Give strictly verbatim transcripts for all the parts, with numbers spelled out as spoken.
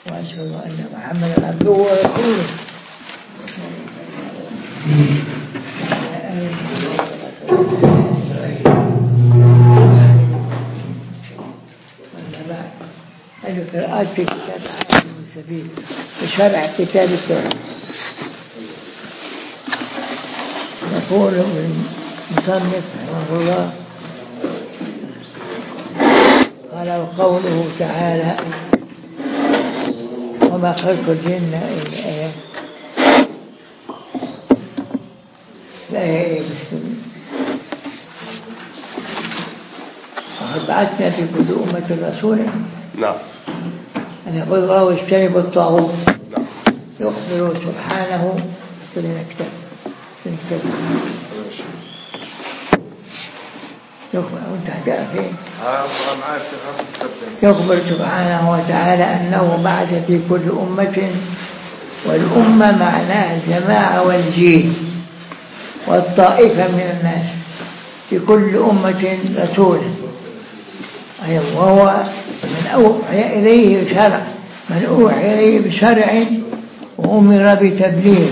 وأشهد أن محمدا عبده ورسوله. هذه قراءات في كتاب عالم السبيل وشرع كتاب التوحيد. يقول المصنف رحمه الله قال وقوله تعالى وما خلق الجن إلا الآية بسم الله وقد بعثنا في كل أمة رسولا نعم أن يقول الله واجتنبوا الطاغوت يخبر سبحانه فلنكتب فلنكتب يخبر وانت هتقرأ فين؟ يخبر سبحانه وتعالى أنه بعث في كل أمة، والأمة معناها الجماعة والجيل والطائفة من الناس، في كل أمة رسولا، وهو من أوحي إليه شرع، من أوحي إليه بشرع وأمر بتبليغ.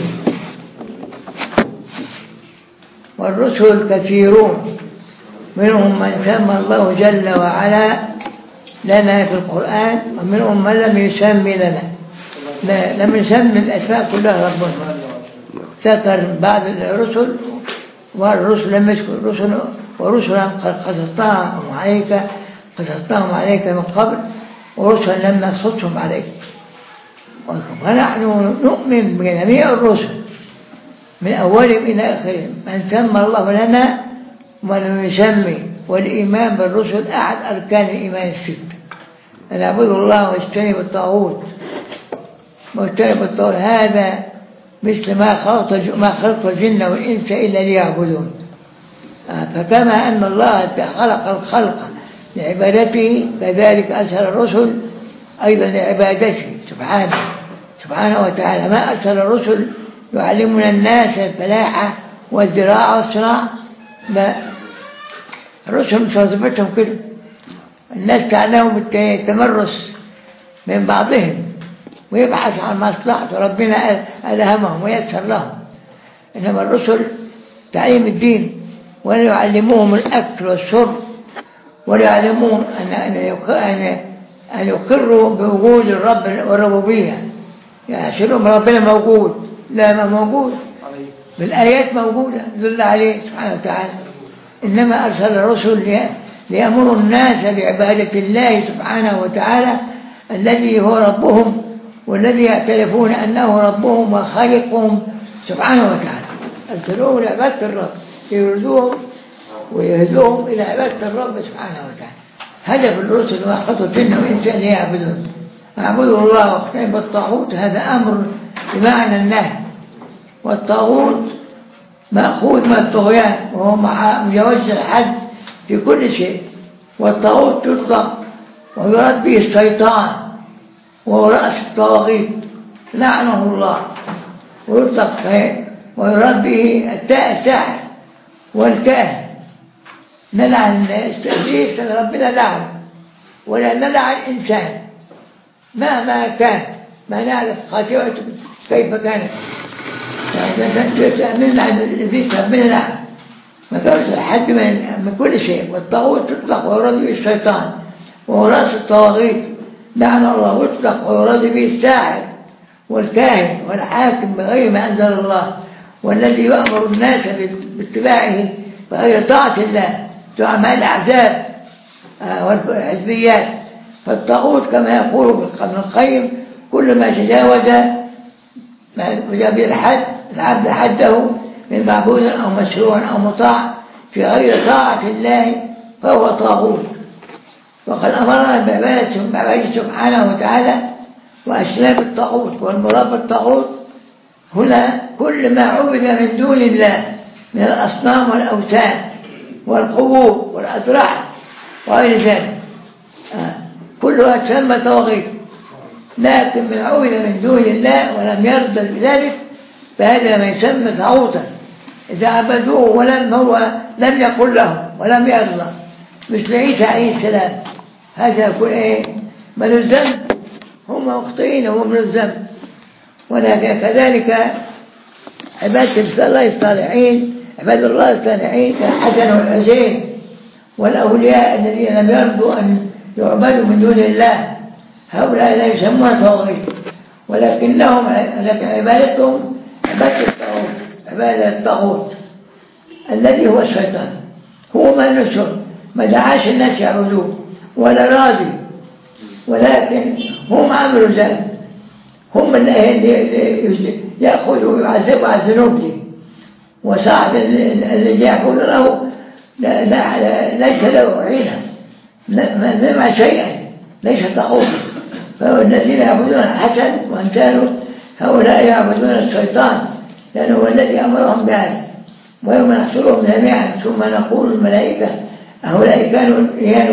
والرسل كثيرون، منهم من سمى الله جل وعلا لنا في القرآن، ومنهم من لم يسمي لنا، لا لم يسمي الأسماء كلها ربنا، ذكر بعض الرسل والرسل لم يذكر الرسل، ورسلا قد قصصناهم عليك قصصناهم عليك من قبل، ورسلا لم نقصصهم عليك. ونحن نؤمن بجميع الرسل من أولهم إلى آخرهم، من سمى الله لنا ومن يسمي. والإيمان بالرسل أحد أركان الإيمان الستة، أن اعبدوا الله واجتنبوا الطاغوت. واجتنبوا الطاغوت هذا مثل ما خلق ما خلق الجن والإنس إلا ليعبدون. فكما أن الله خلق الخلق لعبادته، كذلك أرسل الرسل أيضا لعبادته سبحانه سبحانه وتعالى. ما أرسل الرسل يعلمنا الناس الفلاحة والزراعة والصناعة، لا، الرسل مش وظيفتهم كده. الناس تعلمهم التمرس من بعضهم ويبحث عن مصلحة ربنا ألهمهم ويسر لهم. إنما الرسل تعليم الدين، ولا يعلموهم الأكل والشرب، ولا يعلموهم أن أن يقروا بوجود الرب والربوبية، يعشرهم ربنا موجود، لا ما موجود، بالآيات موجودة تدل عليه سبحانه وتعالى. إنما أرسل الرسل ليأمروا الناس بعبادة الله سبحانه وتعالى الذي هو ربهم، والذي يعترفون أنه ربهم وخالقهم سبحانه وتعالى. أرسلوه لعبادة الرب، يردوهم ويهدوهم إلى عبادة الرب سبحانه وتعالى. هدف الرسل وخطوا الجن والإنس ليعبدون. اعبدوا الله واجتنبوا الطاغوت، هذا أمر بمعنى النهي. والطاغوت مأخوذ من الطغيان، وهو مع مجاوزة الحد في كل شيء. والطاغوت يطلق ويراد به الشيطان، وهو رأس الطواغيت لعنه الله، ويطلق ويراد به الساحر والكاهن. نلعن إبليس ربنا لعن، ولا نلعن إنسان مهما كان، ما نعرف خاتمته كيف كانت. من عن إبليس ربنا لعن، ما كانش حد من كل شيء. والطاغوت يطلق ويراد به الشيطان، وهو رأس الطواغيت لعن الله، ويطلق ويراد به الساحر والكاهن والحاكم بغير ما أنزل الله، والذي يأمر الناس باتباعه بغير طاعة الله، تعمل الأحزاب والحزبيات. فالطاغوت كما يقول ابن القيم كل ما تجاوز به الحد العبد حده من معبود أو مشروع أو مطاع في غير طاعة الله فهو طاغوت. وقد أمرنا بعبادته سبحانه وتعالى واجتناب الطاغوت. والمراد بالطاغوت هنا كل ما عبد من دون الله من الأصنام والأوثان والقبور والأضراح وغير ذلك، آه. كلها تسمى طواغيت. لكن من عبد من دون الله ولم يرضى بذلك فهذا ما يسمى طاغوتا. إذا عبدوه ولم هو لم يقل له ولم يرضى، مثل عيسى عليه السلام، هذا يكون ايه؟ من الذنب هم مخطئين وهم من الذنب. ولكن كذلك عبادة الله الصالحين عباد الله الصالحين كالحسن والحسين والأولياء الذين لم يرضوا أن يعبدوا من دون الله، هؤلاء لا يسمون طواغيت، ولكنهم لكن عبادتهم عبادة الطاغوت، عبادة الطاغوت الذي هو الشيطان، هو من نشر ما دعاش الناس يعبدوه ولا راضي، ولكن هم عملوا ذلك، هم اللي يأخذوا ويعذبوا على الذنوب دي. وصاحب الذي يقول له لا لا ليس له عينة ما مع شيئا ليس طاغوتا. فالذين يعبدون الحسن وامثاله هؤلاء يعبدون الشيطان، لأنه هو الذي أمرهم بهذا. ويوم نحشرهم جميعا ثم نقول الملائكة هؤلاء كانوا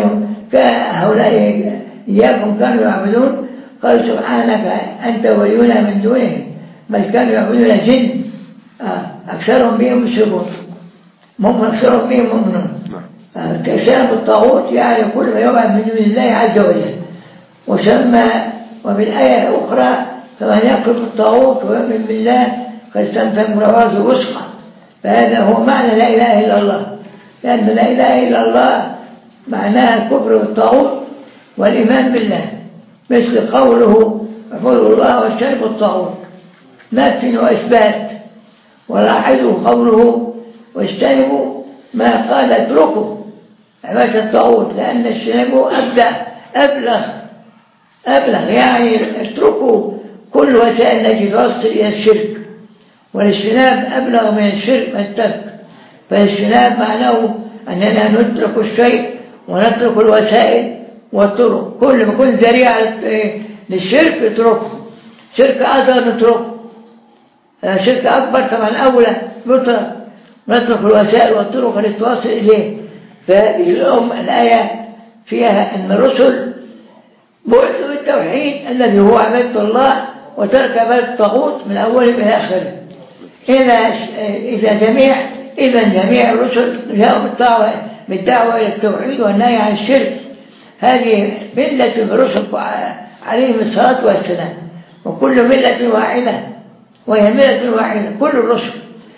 هؤلاء إياكم كانوا يعبدون؟ قال سبحانك أنت ولينا من دونهم بل كانوا يعبدون الجن أكثرهم بهم مشركون، هم أكثرهم بهم مؤمنون. اجتنبوا الطاغوت يعني كل ما يعبد من دون الله عز وجل. وسمى وبالآية الأخرى فمن يكفر بالطاغوت ويؤمن بالله قد استمسك بالعروة الوثقى. فهذا هو معنى لا إله إلا الله، لأن لا إله إلا الله معناها الكفر بالطاغوت والإيمان بالله، مثل قوله اعبدوا الله واجتنبوا الطاغوت نفي وإثبات. ولاحظوا قوله واجتنبوا ما قال اتركوا عبادة الطاغوت، لأن اجتنبوا أبلغ أبلغ أبلغ يعني اتركوا كل وسائل التي توصل إلى الشرك، والاجتناب أبلغ من الشرك والترك. فالاجتناب معناه أننا نترك الشيء ونترك الوسائل والطرق، كل ما كنت ذريعة للشرك اتركه، شرك أصغر نتركه، شرك أكبر طبعا أولى نترك نترك الوسائل والطرق التي توصل إليه. فالأم الآية فيها أن الرسل بعثوا بالتوحيد الذي هو عبادة الله وترك عبادة الطاغوت من أوله إلى آخره. إذا إذا جميع إذا جميع الرسل جاءوا بالدعوة بالدعوة إلى التوحيد والنهي عن الشرك. هذه ملة الرسل عليهم الصلاة والسلام، وكل ملة واحدة وهي ملة واحدة كل الرسل.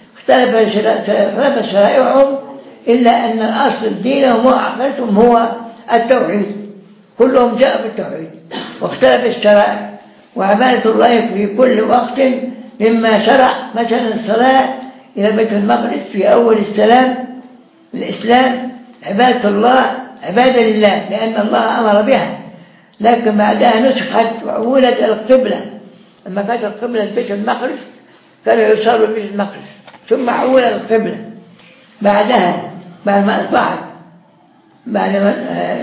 اختلف شرائعهم إلا أن الأصل دينهم وعقيدتهم هو التوحيد، كلهم جاءوا بالتوحيد. واختلف الشرائع وعبادة الله في كل وقت مما شرع، مثلا الصلاة إلى بيت المقدس في أول السلام الإسلام عبادة الله عبادة لله لأن الله أمر بها، لكن بعدها نسخت وعولت إلى القبلة. لما كانت القبلة البيت المقدس كانوا يصلوا بيت المقدس، ثم عولت القبلة بعدها بعد ما أصبحت بعد ما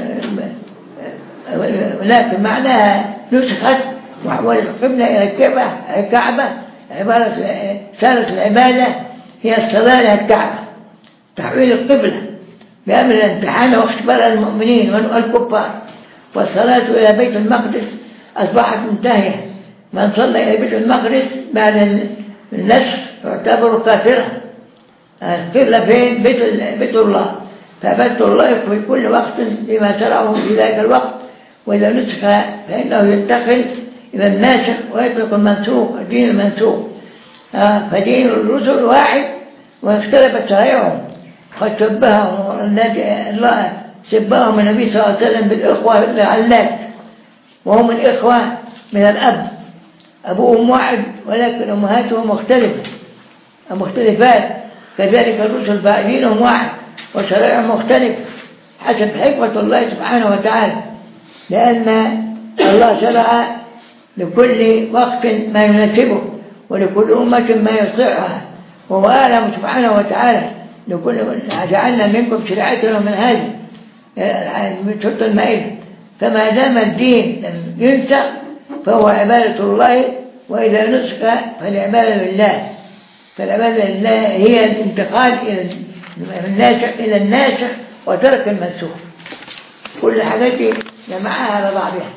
ولكن معناها نسخت وحولت القبلة إلى الكعبة. الكعبة عبارة صارت العبادة هي الصلاة إلى الكعبة، تحويل القبلة بأمر الامتحان واختبار المؤمنين والكفار. والصلاة إلى بيت المقدس أصبحت منتهية، من صلى إلى بيت المقدس بعد النسخ يعتبر كافرا. القبلة فين؟ بيت, بيت الله، فعبادة الله في كل وقت بما شرعه في ذلك الوقت. وإذا نسخ فإنه ينتقل إلى الناسخ ويترك المنسوخ الدين المنسوخ. فدين الرسل واحد واختلفت شرائعهم. قد شبههم الله شبههم النبي صلى الله عليه وسلم بالإخوة العلات، وهم الإخوة من الأب، أبوهم واحد ولكن أمهاتهم مختلفة مختلفات. كذلك الرسل دينهم واحد وشرائعهم مختلفة حسب حكمة الله سبحانه وتعالى، لأن الله شرع لكل وقت ما يناسبه ولكل أمة ما يصلحها، وهو أعلم سبحانه وتعالى لكل جعلنا منكم شريعة ومنهاجا من سورة المائدة. فما دام الدين لم ينسخ فهو عبادة الله، وإذا نسخ فالعبادة لله. فالعبادة لله هي الانتقال إلى الناسخ إلى الناسخ وترك المنسوخ. كل الحاجات دي جمعها على بعضها.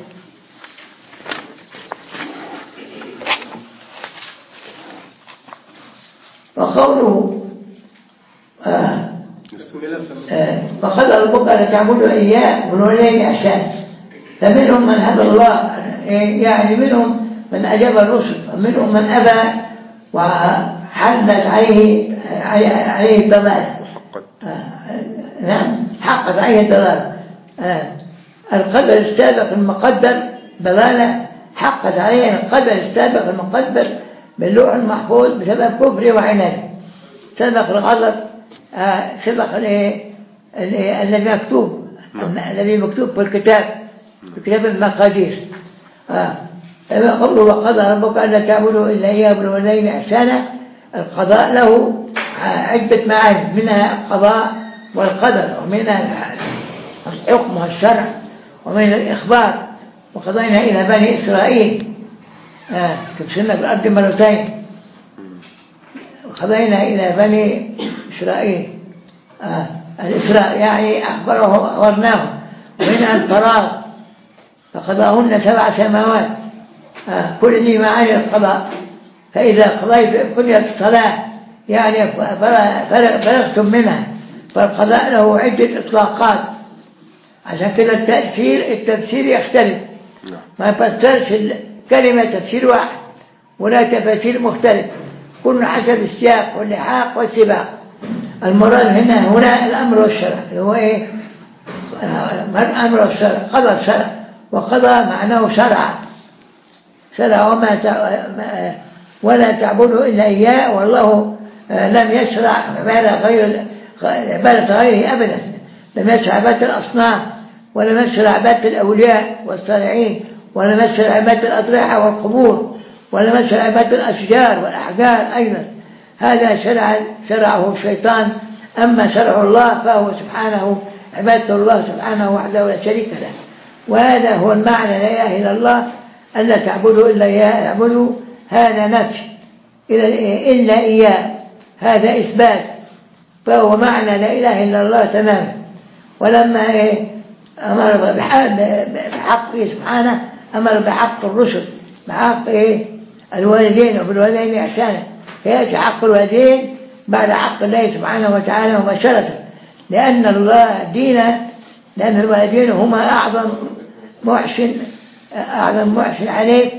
وقوله آه آه فقد ربك أن تعبدوا إياه بالوالدين إحسانا. فمنهم من هدى الله يعني منهم من أجاب الرسل ومنهم من أبى وحدث عليه عليه الضلالة. نعم حقت عليه الضلالة. القدر السابق المقدر ضلالة حقت عليه القدر السابق المقدر باللوح المحفوظ بسبب كفره وعناده. سبق الغلط سبق الذي مكتوب الذي مكتوب في الكتاب في كتاب المقادير. قوله وقضى ربك ألا تعبدوا إلا إياه وبالوالدين إحسانا. القضاء له عدة معاني منها القضاء والقدر ومنها الحكم والشرع ومن الإخبار. وقضينا إلى بني إسرائيل تفسرنا في الأرض مرتين. وقضينا إلى بني إسرائيل آه. الإسراء يعني أخبره أخبرناه. ومنها الفراغ فقضاهن سبع سماوات آه. كل دي معاني القضاء. فإذا قضيت قضيت الصلاة يعني فرغتم منها فالقضاء له عدة إطلاقات. عشان كده التأثير التفسير يختلف ما يفسرش الكلمة تفسير واحد ولا تفسير مختلف كل حسب السياق واللحاق والسباق. المراد هنا هنا الأمر والشرع اللي هو إيه الأمر والشرع قضى الشرع وقضى معناه شرع شرع وما ولا تعبدوا إلا إياه والله لم يشرع عبادة غير عبادة غيره أبدا. لم يشرع عبادة الأصنام ولم يشرع عبادة الأولياء والصالحين ولم يشرع عبادة الأضرحة والقبور ولم يشرع عبادة الأشجار والأحجار أيضا. هذا شرع شرعه الشيطان. أما شرع الله فهو سبحانه عبادة الله سبحانه وحده لا شريك له. وهذا هو المعنى لا إله إلا الله ألا تعبدوا إلا إياه اعبدوا. هذا نفي إلا إياه هذا إثبات فهو معنى لا إله إلا الله تماما. ولما أمر بحقه سبحانه أمر بحق الرسل بحق الوالدين وبالوالدين إحسانا. فيأتي حق الوالدين بعد حق الله سبحانه وتعالى مباشرة لأن الله دينا لأن الوالدين هما أعظم محسن أعظم محسن عليك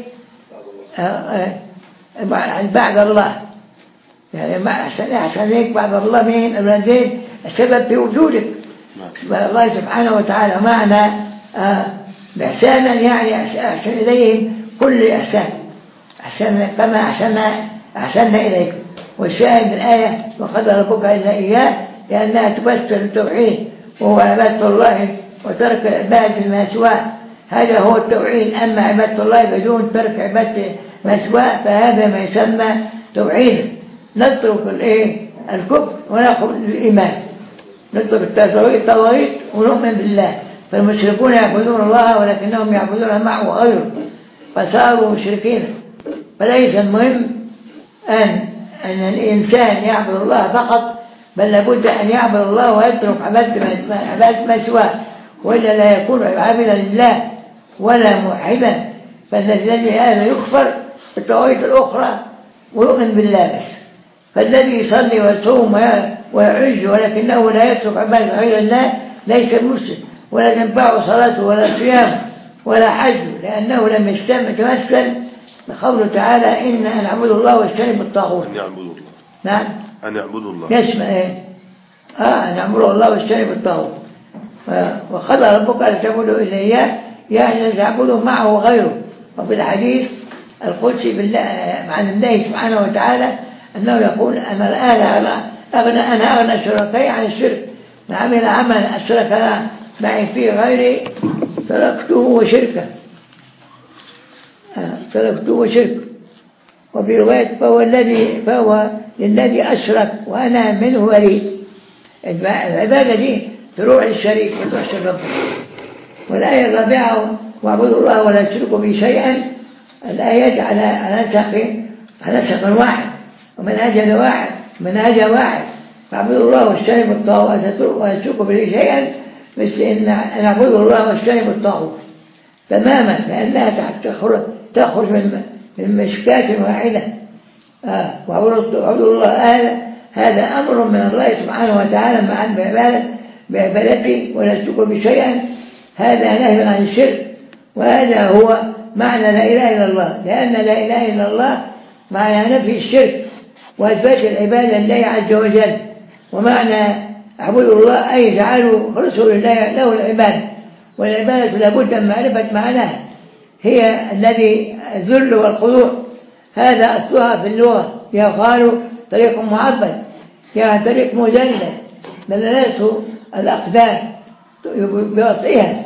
بعد الله يعني ما أحسن أحسن ليك بعد الله مين الوالدين السبب في وجودك الله سبحانه وتعالى. معنى بإحسانا يعني أحسن إليهم كل إحسان أحسن كما أحسنا أحسننا إليكم. والشاهد الآية وقضى ربك إلا إياه لأنها تفسر التوحيد وهو عبادة الله وترك عبادة ما سواه. هذا هو التوحيد. أما عبادة الله بدون ترك عبادة ما سواه فهذا ما يسمى توحيد. نترك الايه الكفر وناخذ الايمان نترك التوحيد ونؤمن بالله. فالمشركون يعبدون الله ولكنهم يعبدون معه غيره فصاروا مشركين. فليس المهم أن أن الإنسان يعبد الله فقط بل لابد أن يعبد الله ويترك عبادة ما سواه وإلا لا يكون عابدا لله ولا موحدا. فالذي هذا يكفر بالتوحيد الأخرى ويؤمن بالله بس. فالذي يصلي ويصوم ويعج ولكنه لا يترك عبادة غير الله ليس مسلم ولا تنفعه صلاته ولا صيامه ولا حج لأنه لم يتمثل بقوله تعالى إن أن اعبدوا الله واجتنبوا الطاغوت. أن يعبدوا الله. نعم. أن يعبدوا الله. يسمع إيه؟ آه أن اعبدوا الله واجتنبوا الطاغوت. وقضى ربك ألا تعبدوا إلا إياه يعني أن تعبدوا معه غيره. وفي الحديث القدسي بالله عن الله سبحانه وتعالى أنه يقول أنا الآن أغنى أنا أغنى شركائي عن الشرك. من عمل عملا أشرك معي فيه غيري تركته وشركه آه. تركته وشركه. وفي رواية فهو الذي فهو للذي أشرك وأنا منه بريء. العبادة دي تروح للشريك وتروح للرب. والآية الرابعة واعبدوا الله ولا تشركوا به شيئا. الآيات على على نسق على نسق واحد ومنهج واحد منهج واحد. فاعبدوا الله واجتنبوا الطاغوت ولا تشركوا به شيئا مثل ان نعبدوا الله واجتنبوا الطاغوت تماما لانها تخرج تخرج من من مشكاة واحدة. آه. واعبدوا الله هذا هذا امر من الله سبحانه وتعالى مع بعبادة بعبادته ولا تشركوا به شيئا. هذا نهي عن الشرك وهذا هو معنى لا إله إلا الله، لأن لا إله إلا الله معنى نفي الشرك وإثبات العبادة لله عز وجل. ومعنى اعبدوا الله أي جعلوا رسول الله له العبادة، والعبادة لابد من معرفة معناها، هي الذي الذل والخضوع، هذا أصلها في اللغة. يقال طريق معبد يعني طريق مذلل، دلالته الأقدام بوطئها،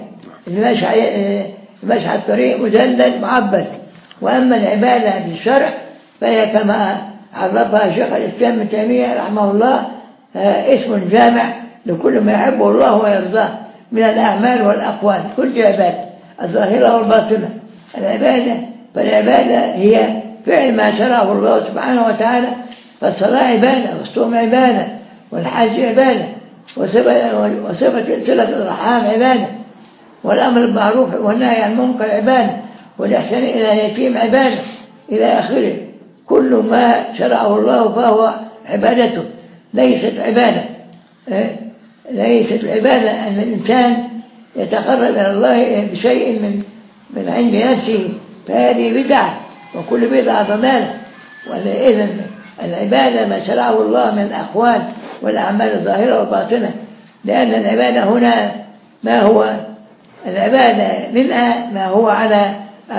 مشى الطريق مذلل معبد. وأما العبادة في الشرع فهي كما عرفها شيخ الإسلام ابن تيمية رحمه الله اسم جامع لكل ما يحبه الله ويرضاه من الأعمال والأقوال، كل عبادة الظاهرة والباطنة. العبادة فالعبادة هي فعل ما شرعه الله سبحانه وتعالى، فالصلاة عبادة، والصوم عبادة، والحج عبادة، وصفة صلة الرحام عبادة، والأمر بالمعروف والنهي عن المنكر عبادة، والإحسان إلى اليتيم عبادة، إلى آخره. كل ما شرعه الله فهو عبادته، ليست عبادة ليست عبادة أن الإنسان يتقرب إلى الله بشيء من من عند نفسه، فهذه بدعة، وكل بدعة ضلالة. وإذن العبادة ما شرعه الله من الأقوال والأعمال الظاهرة والباطنة، لأن العبادة هنا ما هو العبادة منها ما هو على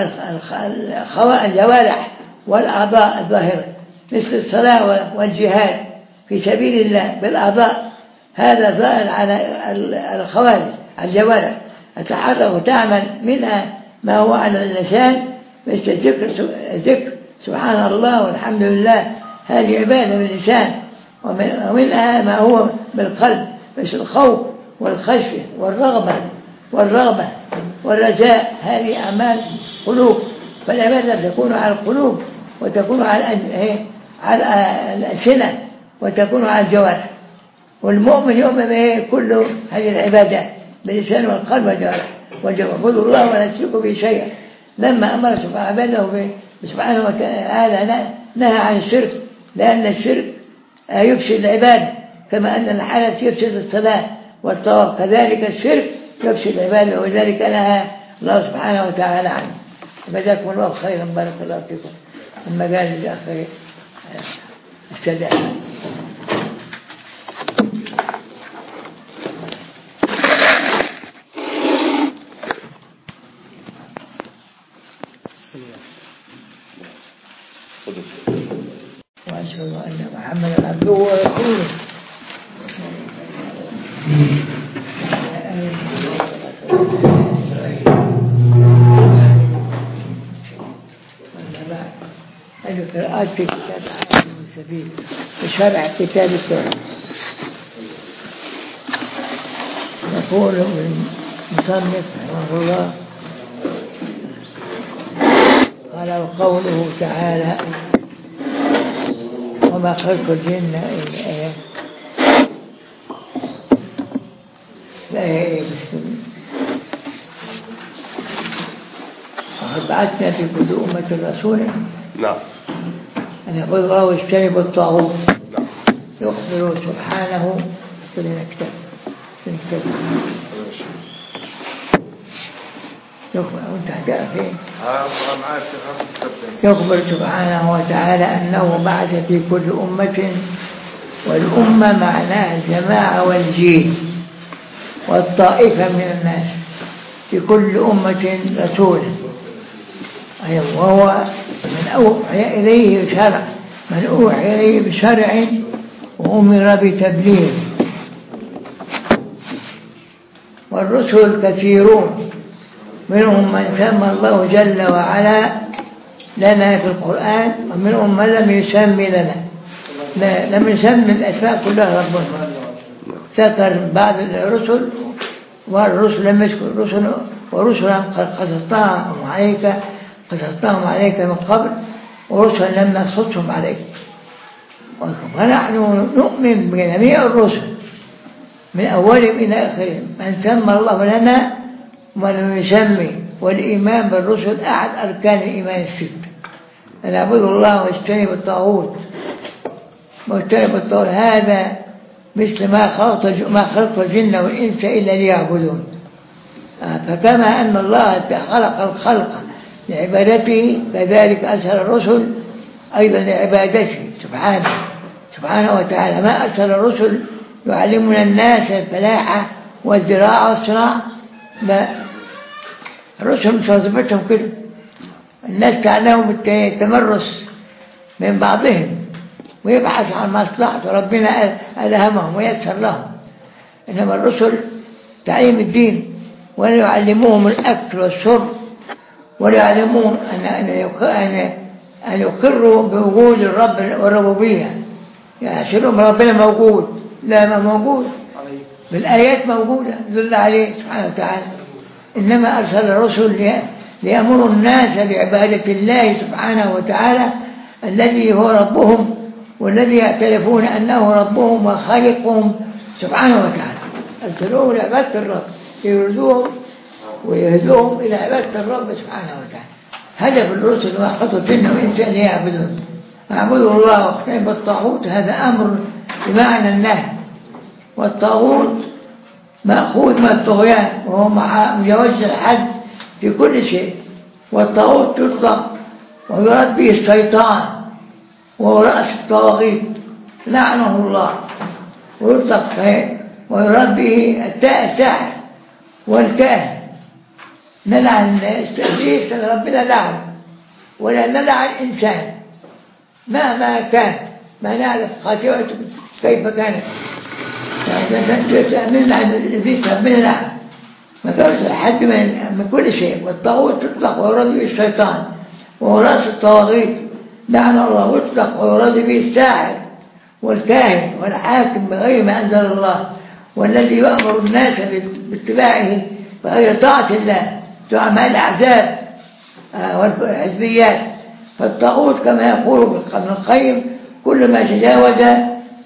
الجوارح والأعضاء الظاهرة، مثل الصلاة والجهاد في سبيل الله بالأعضاء، هذا ظاهر على الخوارج الجوارح، تتحرك وتعمل. منها ما هو على اللسان مثل الذكر الذكر سبحان الله والحمد لله، هذه عبادة باللسان. ومنها ما هو بالقلب مثل الخوف والخشية والرغبة والرغبة والرجاء، هذه أعمال قلوب. فالعبادة تكون على القلوب، وتكون على على الألسنة، وتكون على الجوارح. والمؤمن يؤمن به كل هذه العبادات باللسان والقلب والجوارح. وجعبدوا الله ولا تشركوا به شيئا. لما أمر سبحانه عباده سبحانه وتعالى نهى عن الشرك، لأن الشرك يفسد العبادة، كما أن الحدث يفسد الصلاة والطواف، كذلك الشرك يفسد العبادة، وذلك نهى الله سبحانه وتعالى عنه. جزاكم الله خيرا، بارك الله فيكم. المجال الآخر السلام. وأشهد أن محمدا عبده ورسوله. القراءات في كتاب عالم السبيل بشرع كتاب التوحيد. يقول المصنف رحمه الله قال وقوله تعالى وما خلق الجن إلا لا هي مسلمين. وقد بعثنا في كل أمة رسولا نعم أن يعبدوا الله واجتنبوا الطاغوت. نعم يخبر سبحانه في الكتاب في الكتاب يخبر وانت حكاء فين يخبر سبحانه وتعالى أنه بعث في كل أمة، والأمة معناها الجماعة والجيل والطائفة من الناس، في كل أمة رسولا، وهو من أوحي إليه شرع، من أوحي إليه بشرع وأمر بتبليغ. والرسل كثيرون، منهم من سمى الله جل وعلا لنا في القرآن، ومنهم من لم يسمي لنا، لا لم يسمي الأسماء كلها ربنا، ذكر بعض الرسل والرسل لم يذكر الرسل، ورسلا قد قصصناهم عليك قصصناهم عليك من قبل، ورسلا لم نقصصهم عليك. ونحن نؤمن بجميع الرسل من أولهم إلى آخرهم، من سمى الله لنا ولم يسمي. والإيمان بالرسل أحد أركان الإيمان الستة، أن اعبدوا الله واجتنبوا الطاغوت. واجتنبوا الطاغوت هذا مثل ما خلق ما خلق الجن والإنس إلا ليعبدون. فكما أن الله خلق الخلق لعبادته كذلك أرسل الرسل أيضا لعبادته سبحانه سبحانه وتعالى. ما أرسل الرسل يعلمون الناس الفلاحة والزراعة والصناعة، لا، الرسل مش وظيفتهم كده. الناس تعلمهم التمرس من بعضهم ويبحث عن مصلحته، ربنا ألهمهم ويسر لهم. إنما الرسل تعليم الدين، ولا يعلموهم الأكل والشرب، ولا يعلموهم أن أن يقروا بوجود الرب والربوبية، يحسنهم ربنا موجود، لا ما موجود، بالآيات موجودة دل عليه سبحانه وتعالى. إنما أرسل الرسل ليأمروا الناس بعبادة الله سبحانه وتعالى الذي هو ربهم، والذي يعترفون أنه ربهم وخالقهم سبحانه وتعالى. أرسلوهم لعبادة الرب، يردوهم ويهدوهم إلى عبادة الرب سبحانه وتعالى. هدف الرسل وخطوا الجن والإنسان ليعبدون، اعبدوا الله واجتنبوا الطاغوت. هذا أمر بمعنى النهي، والطاغوت مأخوذ من الطغيان وهو مجاوز الحد في كل شيء. والطاغوت يطلق ويراد به الشيطان وهو رأس الطواغيت لعنه الله، ويطلق ويراد به الساحر والكاهن. نلعن إبليس ربنا لعن، ولا نلعن إنسان مهما كان، ما نعرف خاتمته كيف كانت. نلعن إبليس ربنا لعن، ما كانش حد من كل شيء. والطاغوت يطلق ويراد به الشيطان وهو رأس الطواغيت لعن الله، ويطلق ويراد به الساحر والكاهن والحاكم بغير ما أنزل الله، والذي يأمر الناس باتباعه بغير طاعة الله، زعماء الأحزاب والحزبيات. فالطاغوت كما يقول ابن القيم كل ما تجاوز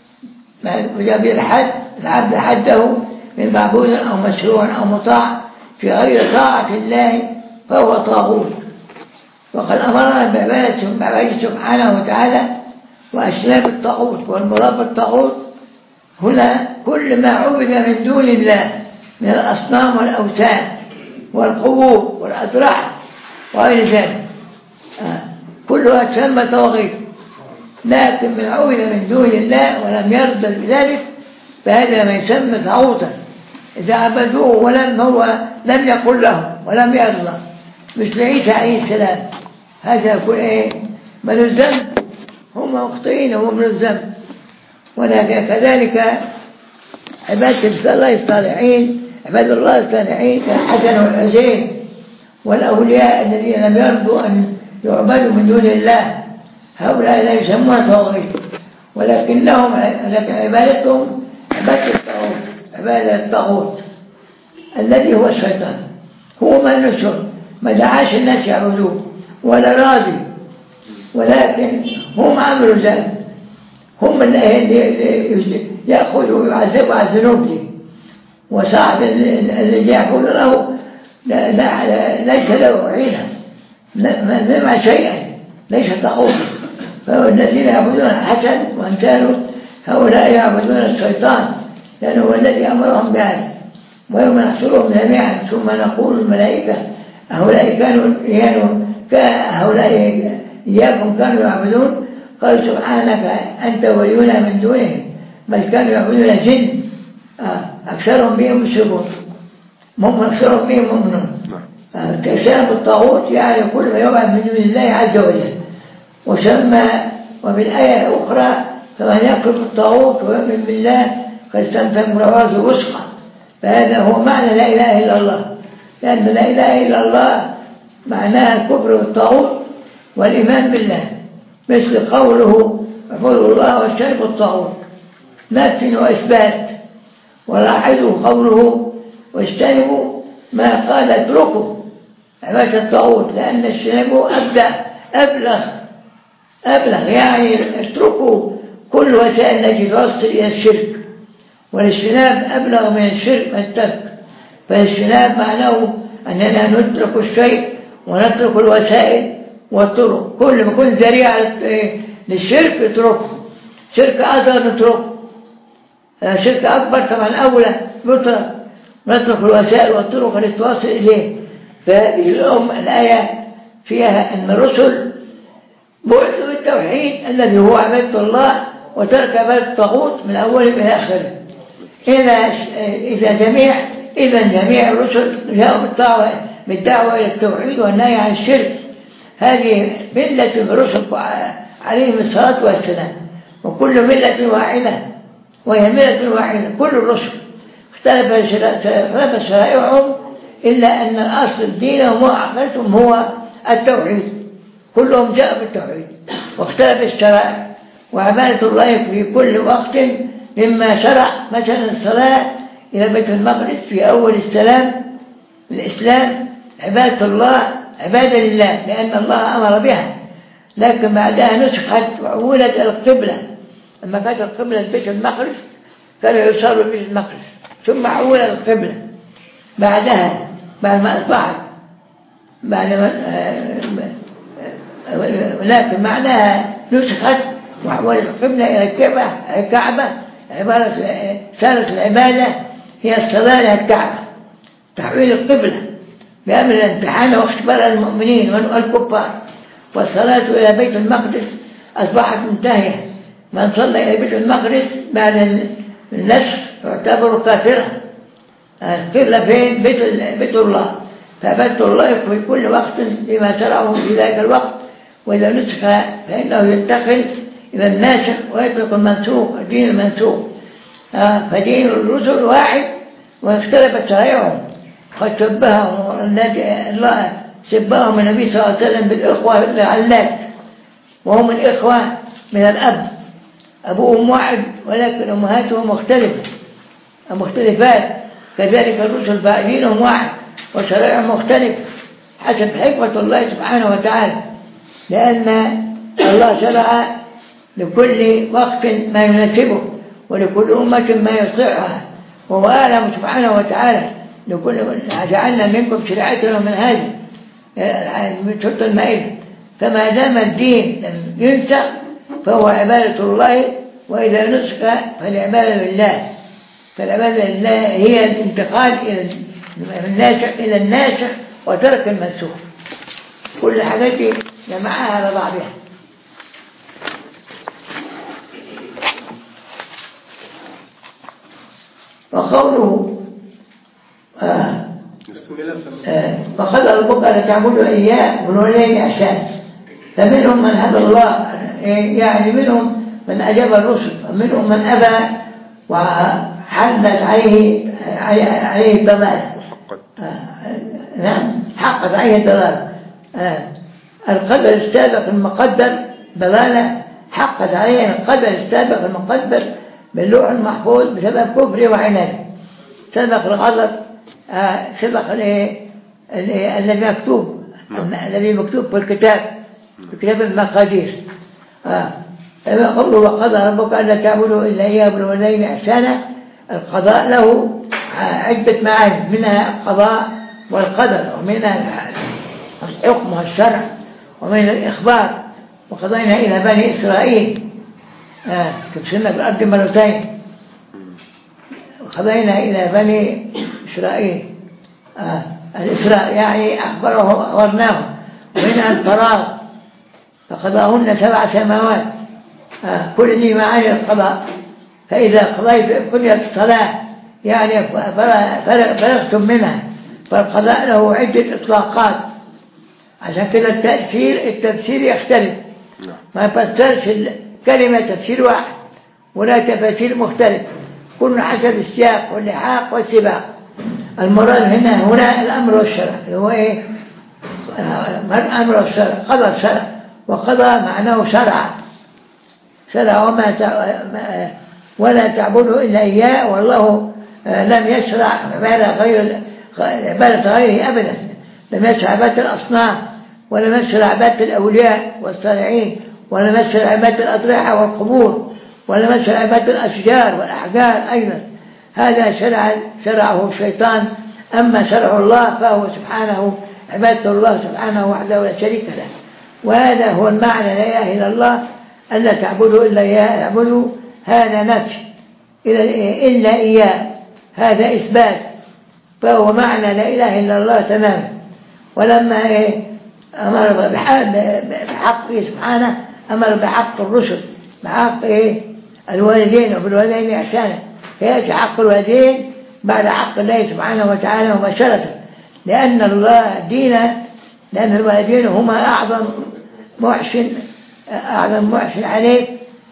به الحد العبد حده من معبود أو مشروع أو مطاع في غير طاعة الله فهو طاغوت. وقد أمرنا بعبادته سبحانه وتعالى وأجناب الطاغوت. والمراد بالطاغوت هنا كل ما عبد من دون الله من الأصنام والأوثان والقبور والأضراح وغير ذلك، آه. كلها تسمى طواغيت. لكن من عبد من دون الله ولم يرضى بذلك فهذا ما يسمى طاغوتا إذا عبدوه ولم هو لم يقل له ولم يرضى، مثل عيسى عليه السلام. هذا يكون ايه؟ من الذنب، هم مخطئين وهم من الذنب. ولكن كذلك عبادة الله الصالحين، عباد الله الصالحين كالحسن والحسين والأولياء الذين لم يرضوا أن يعبدوا من دون الله، هؤلاء لا يسمون طواغيت، ولكنهم لكن عبادتهم عبادة الطاغوت، عبادة الطاغوت الذي هو الشيطان. هو ما نشر ما دعاش الناس يعبدوه ولا راضي، ولكن هم عملوا ذلك، هم اللي يأخذوا ويعذبوا على الذنوب دي. وصاحب الذي يعبد له ليس له عينه، ما سمع شيئا، ليس طاغوتا. فالذين يعبدون الحسن وامثاله هؤلاء يعبدون الشيطان، لأنه هو الذي أمرهم بهذا. ويوم نحشرهم جميعا ثم نقول الملائكة هؤلاء كانوا هؤلاء إياكم كانوا يعبدون؟ قال سبحانك أنت ولينا من دونهم بل كانوا يعبدون الجن أكثرهم بهم مشركون، هم أكثرهم بهم مؤمنون. كسام الطاغوت يعني كل ما يعبد من دون الله عز وجل. وسمى وفي الآية الأخرى فمن يكفر بالطاغوت ويؤمن بالله فاستمسك بالعروة الوثقى. فهذا هو معنى لا إله إلا الله، لأن لا إله إلا الله معناها الكفر بالطاغوت والإيمان بالله، مثل قوله اعبدوا الله واجتنبوا الطاغوت، نفي وإثبات. ولاحظوا قوله واجتنبوا ما قال اتركوا عبادة الطاغوت، لأن اجتنبوا أبدأ أبلغ أبلغ يعني اتركوا كل وسائل التي توصل إلى الشرك، والاجتناب أبلغ من الشرك من الترك. فالاجتناب معناه أننا نترك الشيء ونترك الوسائل والطرق، كل ما يكون ذريعة للشرك نتركه، شرك أصغر نتركه، شرك أكبر طبعا أولى نترك نترك الوسائل والطرق التي توصل إليه. فالأم الآية فيها أن الرسل بعثوا بالتوحيد الذي هو عبادة الله وترك عبادة الطاغوت من أوله إلى آخره. إذا إذا جميع إذا جميع الرسل جاءوا بالدعوة بالدعوة إلى التوحيد والنهي عن الشرك. هذه ملة الرسل عليهم الصلاة والسلام، وكل ملة واحدة وهي ملة واحدة. كل الرسل اختلف شرائعهم إلا أن الأصل دينهم وعقيدتهم هو التوحيد. كلهم جاءوا بالتوحيد واختلف الشرائع وعبادة الله في كل وقت. مما شرع مثلا الصلاة إلى بيت المقدس في أول السلام الإسلام عبادة الله عبادة لله لأن الله أمر بها، لكن بعدها نسخت وعولت إلى القبلة. لما كانت القبلة بيت المقدس كانوا يصلوا بيت المقدس، ثم عولت القبلة بعدها بعد ما أصبحت بعد ما ولكن معناها نسخت وعولت القبلة إلى الكعبة. الكعبة عبارة صارت العبادة هي الصلاة إلى الكعبة، تحويل القبلة بأمر الامتحان واختبار المؤمنين والكفار. والصلاة إلى بيت المقدس أصبحت منتهية. من صلى إلى بيت المقدس بعد النسخ يعتبر كافرا. القبلة فين؟ بيت, بيت الله، فعبادة الله في كل وقت لما شرعه في ذلك الوقت. وإذا نسخ فإنه ينتقل إلى الناسخ ويترك المنسوخ الدين المنسوخ. فدين الرسل واحد واختلفت شرائعهم. قد شبههم الله شبههم النبي صلى الله عليه وسلم بالإخوة العلات، وهم الإخوة من الأب، أبوهم واحد ولكن أمهاتهم مختلفة مختلفات. كذلك الرسل فدينهم واحد وشرائعهم مختلفة حسب حكمة الله سبحانه وتعالى، لأن الله شرع لكل وقت ما يناسبه ولكل أمة ما يصلحها، وهو أعلم سبحانه وتعالى. لكل جعلنا منكم شريعة ومنهاجا من سورة المائدة. فما دام الدين لم ينسخ فهو عبادة الله، وإذا نسخ فالعبادة لله. فالعبادة لله هي الانتقال إلى الناسخ إلى الناسخ وترك المنسوخ. كل حاجات جمعها على بعضها. وقوله آه آه فقد ربك أن تعبدوا إياه بالوالدين إحسانا. فمنهم من هدى الله، يعني منهم من أجاب الرسل، ومنهم من أبى وحدث عليه عليه الضلالة. آه نعم حقت عليه الضلالة. آه القدر السابق المقدر ضلالة حقت عليه القدر السابق المقدر باللوح المحفوظ بسبب كفره وعناده. سبق الغضب آه سبق الذي مكتوب الذي مكتوب في الكتاب في كتاب المقادير. آه قوله وقضى ربك ألا تعبدوا إلا إياه بالوالدين إحسانا. القضاء له عدة معاني، منها القضاء والقدر، ومنها الحكم والشرع، ومن الإخبار. وقضينا إلى بني إسرائيل آه كبسنا في الأرض مرتين. وقضينا إلى بني إسرائيل آه الإسراء يعني أخبره أخبرناه. ومنها الفراغ فقضاهن سبع سماوات. آه كل دي معاني القضاء. فإذا قضيت قضيت الصلاة يعني فرغتم منها، فالقضاء له عدة إطلاقات. عشان كده التأثير التفسير يختلف، ما يفسرش الكلمة تفسير واحد ولا تفسير مختلف، كل حسب السياق واللحاق والسباق. المراد هنا هنا الأمر والشرع هو إيه؟ الأمر والشرع قضى الشرع، وقضى معناه شرع شرع وما ولا تعبدوا إلا إياه. والله لم يشرع عبادة غير عبادة غيره أبدا. لم يشرع عبادة الأصنام، ولم يشرع عبادة الأولياء والصالحين، ولم يشرع عبادة الأضرحة والقبور، ولم يشرع عبادة الأشجار والأحجار أيضا. هذا شرع شرعه الشيطان. أما شرع الله فهو سبحانه عبادة الله سبحانه وحده لا شريك له. وهذا هو المعنى لا إله إلا الله، ألا تعبدوا إلا إياه. اعبدوا هذا نفي إلا إياه، هذا إثبات، فهو معنى لا إله إلا الله تماما. ولما أمر بحقه سبحانه، أمر بحق الرسل، بحق إيه؟ الوالدين، وبالوالدين إحسانا، فيأتي حق الوالدين بعد حق الله سبحانه وتعالى مباشرة، لأن الله دينا، لأن الوالدين هما أعظم محسن أعظم محسن عليك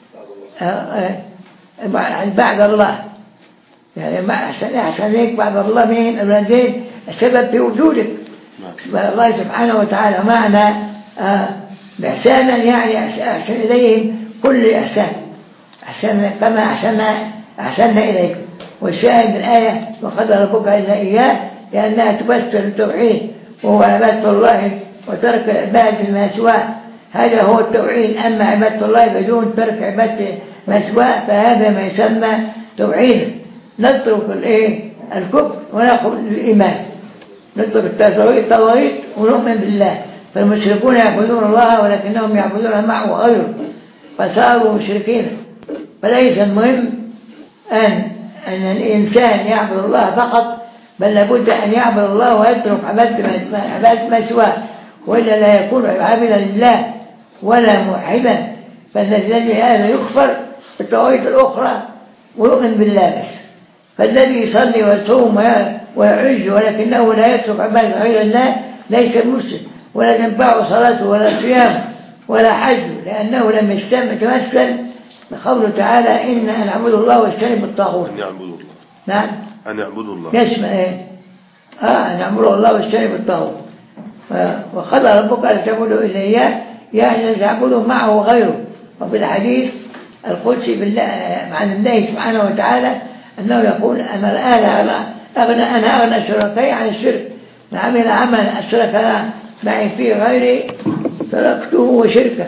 بعد الله، يعني ما أحسن أحسن ليك بعد الله من الوالدين السبب في وجودك الله سبحانه وتعالى. معنى بإحسانا يعني أحسن إليهم كل إحسان، أحسن كما أحسن أحسننا إليكم. والشاهد الآية وقضى ربك إلا إياه، لأنها تفسر التوحيد وهو عبادة الله وترك عبادة ما سواه، هذا هو التوحيد. أما عبادة الله بدون ترك عبادة ما سواه فهذا ما يسمى توحيد. نترك الايه الكفر ونأخذ الإيمان، نترك التوحيد ونؤمن بالله. فالمشركون يعبدون الله ولكنهم يعبدون معه غيره فصاروا مشركين. فليس المهم أن أن الإنسان يعبد الله فقط، بل لابد أن يعبد الله ويترك عبادة ما سواه، وإلا لا يكون عابدا لله ولا موحدا. فالذي هذا يكفر بالتوحيد الأخرى ويؤمن بالله بس. فالذي يصلي ويصوم ويعج ولكنه لا يترك عبادة غير الله ليس مسلم، ولا تنفعه صلاته ولا صيامه ولا حج، لأنه لم يتمثل بقوله تعالى إن أن اعبدوا الله واجتنبوا الطاغوت. أن يعبدوا الله. نعم. أن يعبدوا الله. يسمع إيه؟ آه أن يعبدوا الله واجتنبوا الطاغوت. وقضى ربك ألا تعبدوا إلا إياه، يعني تعبدوا معه غيره. وفي الحديث القدسي بالله عن الله سبحانه وتعالى أنه يقول أنا الآن أغنى أنا أغنى شركائي عن الشرك، من عمل عملا أشرك معي فيه غيري تركته وشركه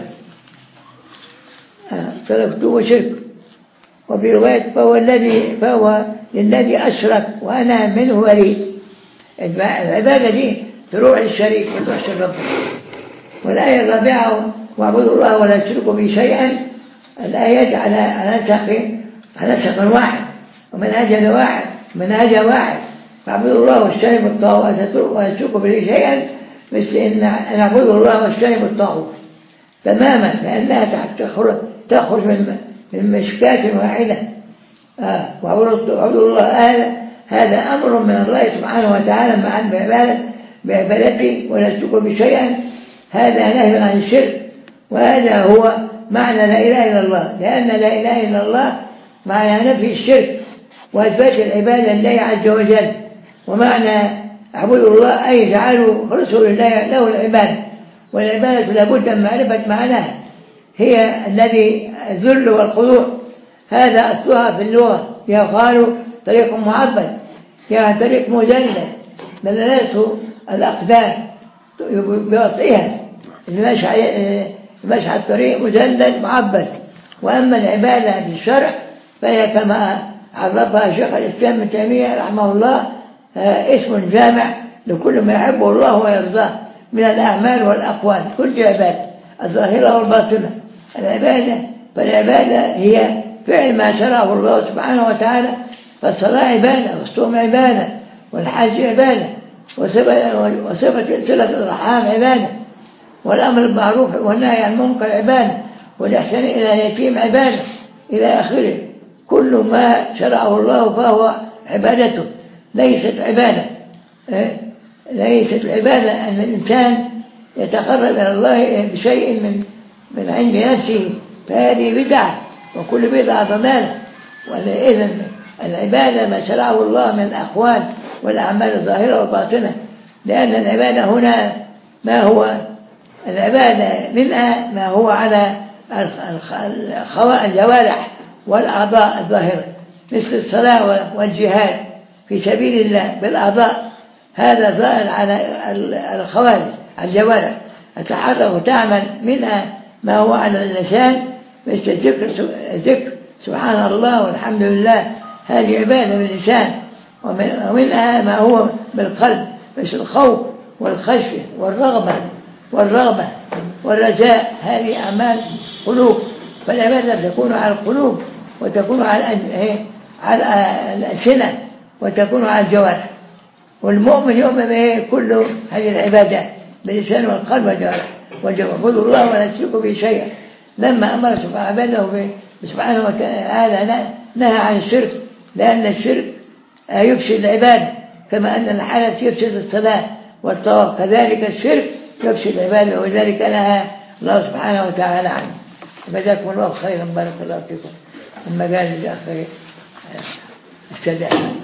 آه. تركته وشركه. وفي رواية فهو الذي فهو للذي أشرك وأنا منه ولي. العبادة دي تروح للشريك وتحشر ربك. والآية الرابعة واعبدوا الله ولا تشركوا به شيئا، الآيات على على نسق على نسق واحد ومنهج واحد منهج واحد. فاعبدوا الله واجتنبوا الطاغوت ولا تشركوا به شيئا، مثل ان نعبدوا الله واجتنبوا الطاغوت تماما، لأنها تخرج تخرج من من مشكاة واحدة. آه. واعبدوا الله هذا هذا أمر من الله سبحانه وتعالى مع بعبادة بعبادته ولا تشركوا به شيئا، هذا نهي عن الشرك. وهذا هو معنى لا إله إلا الله، لأن لا إله إلا الله معنى نفي الشرك وإثبات العبادة لله عز وجل. ومعنى اعبدوا الله أي جعلوا خلصوا لله له العبادة، والعبادة لابد من معرفة معناها، هي الذي الذل والخضوع. هذا أصلها في اللغة، يقال طريق معبد يعني طريق مذلل دلالته الأقدام بوطئها، مشى الطريق مذلل معبد. وأما العبادة في الشرع فهي كما عرفها شيخ الإسلام ابن تيمية رحمه الله اسم جامع لكل ما يحبه الله ويرضاه من الأعمال والأقوال، كل عبادة الظاهرة والباطنة. العبادة فالعبادة هي فعل ما شرعه الله سبحانه وتعالى، فالصلاة عبادة، والصوم عبادة، والحج عبادة، وصفة صلة الرحام عبادة، والأمر بالمعروف والنهي عن المنكر عبادة، والإحسان إلى اليتيم عبادة إلى آخره. كل ما شرعه الله فهو عبادته، ليست عبادة ليست العبادة أن الإنسان يتقرب إلى الله بشيء من من عند نفسه، فهذه بدعة، وكل بدعة ضلالة. وإذن العبادة ما شرعه الله من الأقوال والأعمال الظاهرة والباطنة، لأن العبادة هنا ما هو العبادة منها ما هو على الجوارح والأعضاء الظاهرة، مثل الصلاة والجهاد في سبيل الله بالأعضاء، هذا ظاهر على الخوارج الجوارح، تتحرك وتعمل منها ما هو على اللسان، مثل الذكر الذكر سبحان الله والحمد لله، هذه عبادة باللسان. ومنها ما هو بالقلب، مثل الخوف والخشية والرغبة والرغبة والرجاء، هذه أعمال قلوب. فالعبادة تكون على القلوب وتكون على على الألسنة وتكون على الجوارح. والمؤمن يؤمن به كل هذه العبادات، باللسان والقلب والجوارح والجوارح اعبدوا الله ولا تشركوا به شيئا. لما أمر سبحانه عباده سبحانه وتعالى نهى عن الشرك، لأن الشرك يفسد العبادة، كما أن الحدث يفسد الصلاة والطواف، كذلك الشرك يفسد العبادة، وذلك نهى الله سبحانه وتعالى عنه. جزاكم الله خيرا، بارك الله فيكم. أما قال للأخ السادة